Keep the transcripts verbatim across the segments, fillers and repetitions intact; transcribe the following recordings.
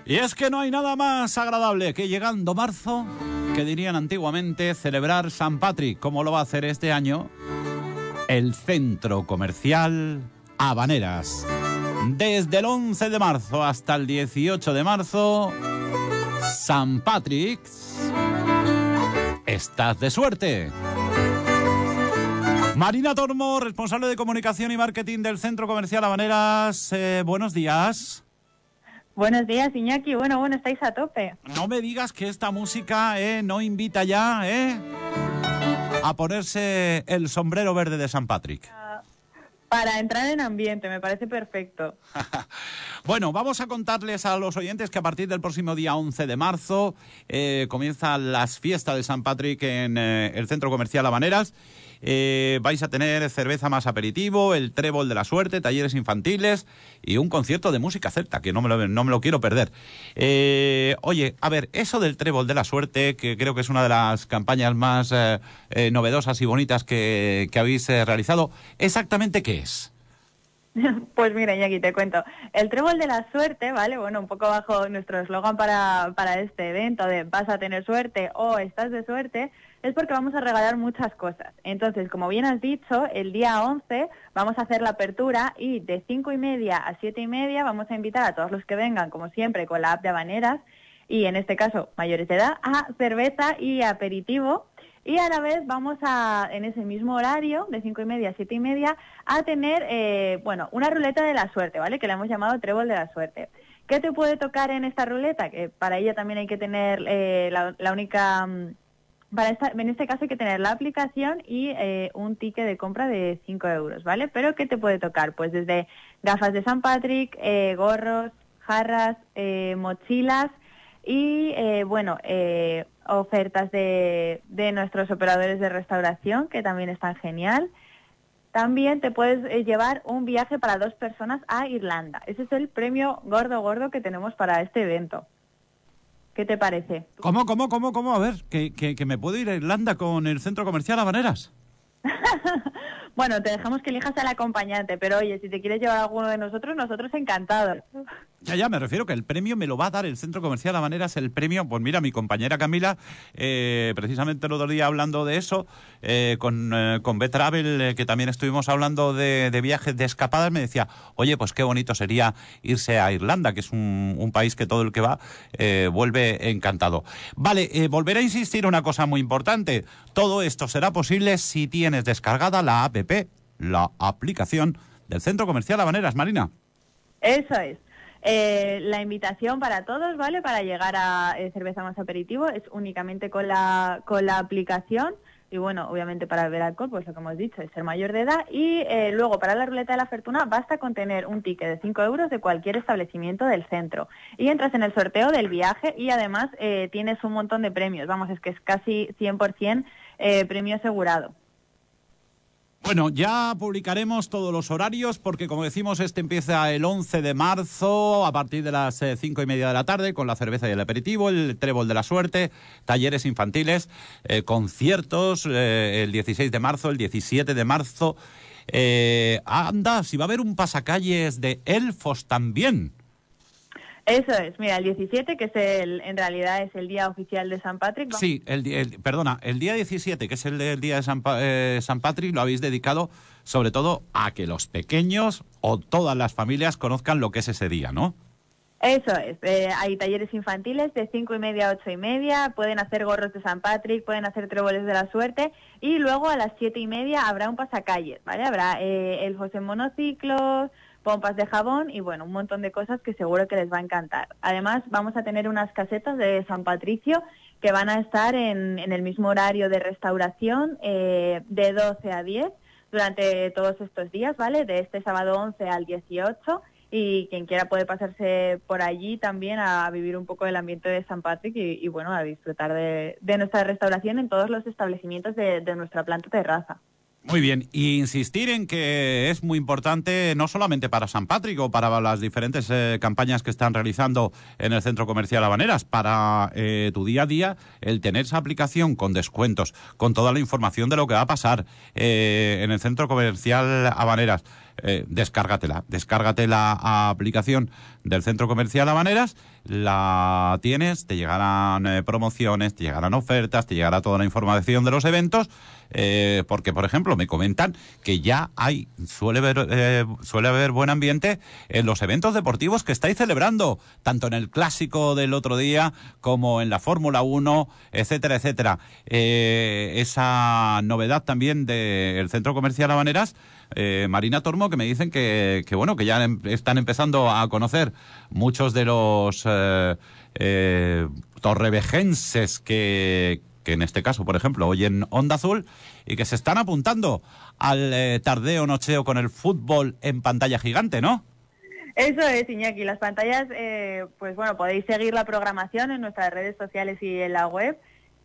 Y es que no hay nada más agradable que llegando marzo, que dirían antiguamente, celebrar San Patrick, como lo va a hacer este año el Centro Comercial Habaneras. Desde el once de marzo hasta el dieciocho de marzo, San Patrick, estás de suerte. Marina Tormo, responsable de comunicación y marketing del Centro Comercial Habaneras, eh, buenos días. Buenos días, Iñaki. Bueno, bueno, estáis a tope. No me digas que esta música eh, no invita ya eh, a ponerse el sombrero verde de San Patrick. Para entrar en ambiente, me parece perfecto. Bueno, vamos a contarles a los oyentes que a partir del próximo día once de marzo eh, comienzan las fiestas de San Patrick en eh, el Centro Comercial Habaneras. Eh, vais a tener cerveza más aperitivo, el trébol de la suerte, talleres infantiles y un concierto de música celta, que no me lo, no me lo quiero perder. Eh, oye, a ver, eso del trébol de la suerte, que creo que es una de las campañas más eh, eh, novedosas y bonitas que, que habéis eh, realizado, ¿exactamente qué es? Pues mira, Iñaki, te cuento. El trébol de la suerte, ¿vale? Bueno, un poco bajo nuestro eslogan para, para este evento de vas a tener suerte o estás de suerte, es porque vamos a regalar muchas cosas. Entonces, como bien has dicho, el día once vamos a hacer la apertura y de cinco y media a siete y media vamos a invitar a todos los que vengan, como siempre, con la app de Habaneras, y en este caso, mayores de edad, a cerveza y aperitivo. Y a la vez vamos a, en ese mismo horario, de cinco y media a siete y media, a tener, eh, bueno, una ruleta de la suerte, ¿vale? Que le hemos llamado trébol de la suerte. ¿Qué te puede tocar en esta ruleta? Que para ella también hay que tener eh, la, la única... Para esta, en este caso hay que tener la aplicación y eh, un ticket de compra de cinco euros, ¿vale? Pero ¿qué te puede tocar? Pues desde gafas de San Patrick, eh, gorros, jarras, eh, mochilas y, eh, bueno, eh, ofertas de, de nuestros operadores de restauración, que también están genial. También te puedes eh, llevar un viaje para dos personas a Irlanda. Ese es el premio gordo, gordo que tenemos para este evento. ¿Qué te parece? ¿Cómo, cómo, cómo, cómo? A ver, que, que, que me puedo ir a Irlanda con el Centro Comercial Habaneras. Bueno, te dejamos que elijas al acompañante, pero oye, si te quieres llevar a alguno de nosotros, nosotros encantados. Ya, ya, me refiero que el premio me lo va a dar el Centro Comercial Habaneras, el premio, pues mira, mi compañera Camila, eh, precisamente el otro día hablando de eso, eh, con, eh, con B-Travel, eh, que también estuvimos hablando de, de viajes, de escapadas, me decía, oye, pues qué bonito sería irse a Irlanda, que es un, un país que todo el que va eh, vuelve encantado. Vale, eh, volveré a insistir una cosa muy importante, todo esto será posible si tienes descargada la app, la aplicación del Centro Comercial Habaneras, Marina. Eso es. Eh, la invitación para todos, ¿vale? Para llegar a eh, cerveza más aperitivo es únicamente con la con la aplicación y bueno, obviamente para beber alcohol, pues lo que hemos dicho es ser mayor de edad y eh, luego para la ruleta de la fortuna basta con tener un ticket de cinco euros de cualquier establecimiento del centro y entras en el sorteo del viaje y además eh, tienes un montón de premios, vamos, es que es casi cien por ciento eh, premio asegurado. Bueno, ya publicaremos todos los horarios porque, como decimos, este empieza el once de marzo a partir de las eh, cinco y media de la tarde con la cerveza y el aperitivo, el trébol de la suerte, talleres infantiles, eh, conciertos eh, el dieciséis de marzo, el diecisiete de marzo. Eh, anda, si va a haber un pasacalles de elfos también. Eso es, mira, el diecisiete, que es el, en realidad es el día oficial de San Patrick. ¿Vamos? Sí, el, el, perdona, el día diecisiete, que es el, el día de San, eh, San Patrick, lo habéis dedicado sobre todo a que los pequeños o todas las familias conozcan lo que es ese día, ¿no? Eso es, eh, hay talleres infantiles de cinco y media a ocho y media, pueden hacer gorros de San Patrick, pueden hacer tréboles de la suerte y luego a las siete y media habrá un pasacalles, ¿vale? Habrá eh, elfos en monociclos, pompas de jabón y bueno, un montón de cosas que seguro que les va a encantar. Además, vamos a tener unas casetas de San Patricio que van a estar en, en el mismo horario de restauración eh, de doce a diez durante todos estos días, ¿vale? De este sábado once al dieciocho y quien quiera puede pasarse por allí también a vivir un poco el ambiente de San Patrick y, y bueno, a disfrutar de, de nuestra restauración en todos los establecimientos de, de nuestra planta terraza. Muy bien, y insistir en que es muy importante no solamente para San Patrick o para las diferentes eh, campañas que están realizando en el Centro Comercial Habaneras, para eh, tu día a día, el tener esa aplicación con descuentos, con toda la información de lo que va a pasar eh, en el Centro Comercial Habaneras. eh, descárgatela, descárgate la aplicación del Centro Comercial Habaneras, la tienes, te llegarán eh, promociones, te llegarán ofertas, te llegará toda la información de los eventos, eh, porque, por ejemplo, me comentan que ya hay, suele haber, eh, suele haber buen ambiente en los eventos deportivos que estáis celebrando, tanto en el Clásico del otro día como en la Fórmula uno, etcétera, etcétera. Eh, esa novedad también del Centro Comercial Habaneras, eh, Marina Tormo, que me dicen que, que bueno, que ya em, están empezando a conocer muchos de los eh, eh, torrevejenses que, que en este caso, por ejemplo, oyen Onda Azul y que se están apuntando al eh, tardeo nocheo con el fútbol en pantalla gigante, ¿no? Eso es, Iñaki. Las pantallas, eh, pues bueno, podéis seguir la programación en nuestras redes sociales y en la web.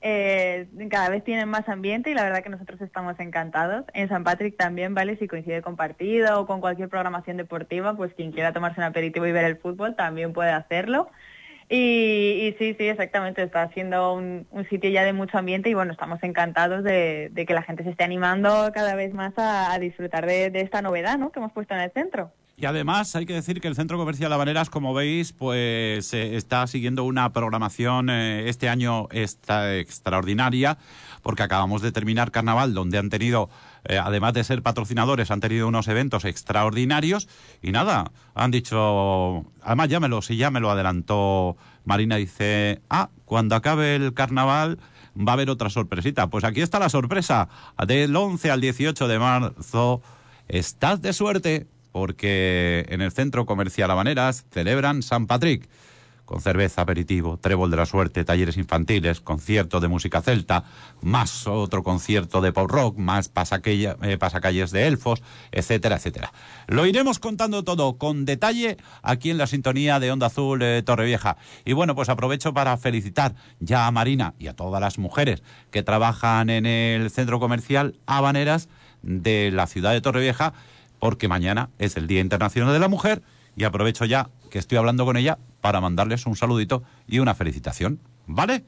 Eh, cada vez tienen más ambiente y la verdad que nosotros estamos encantados. En San Patrick también, ¿vale? Si coincide con partido o con cualquier programación deportiva, pues quien quiera tomarse un aperitivo y ver el fútbol también puede hacerlo. Y, y sí, sí, exactamente, está siendo un, un sitio ya de mucho ambiente y bueno, estamos encantados de, de que la gente se esté animando cada vez más a, a disfrutar de, de esta novedad, ¿no?, que hemos puesto en el centro. Y además hay que decir que el Centro Comercial Habaneras, como veis, pues eh, está siguiendo una programación eh, este año esta extraordinaria, porque acabamos de terminar Carnaval, donde han tenido, eh, además de ser patrocinadores, han tenido unos eventos extraordinarios y nada, han dicho, además ya me lo, sí, ya me lo adelantó Marina, dice, ah, cuando acabe el Carnaval va a haber otra sorpresita. Pues aquí está la sorpresa, del once al dieciocho de marzo, estás de suerte, porque en el Centro Comercial Habaneras celebran San Patrick, con cerveza, aperitivo, trébol de la suerte, talleres infantiles, concierto de música celta, más otro concierto de pop rock, más pasacalle, eh, pasacalles de elfos, etcétera, etcétera. Lo iremos contando todo con detalle aquí en la sintonía de Onda Azul eh, Torrevieja. Y bueno, pues aprovecho para felicitar ya a Marina y a todas las mujeres que trabajan en el Centro Comercial Habaneras de la ciudad de Torrevieja, porque mañana es el Día Internacional de la Mujer y aprovecho ya que estoy hablando con ella para mandarles un saludito y una felicitación, ¿vale?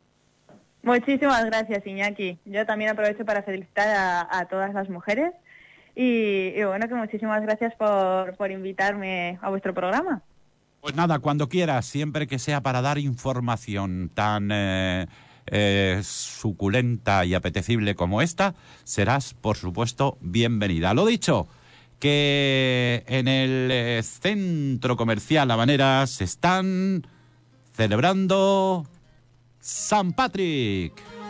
Muchísimas gracias, Iñaki. Yo también aprovecho para felicitar a, a todas las mujeres y, y bueno, que muchísimas gracias por, por invitarme a vuestro programa. Pues nada, cuando quieras, siempre que sea para dar información tan eh, eh, suculenta y apetecible como esta, serás, por supuesto, bienvenida. Lo dicho, que en el eh, Centro Comercial Habaneras están celebrando San Patrick.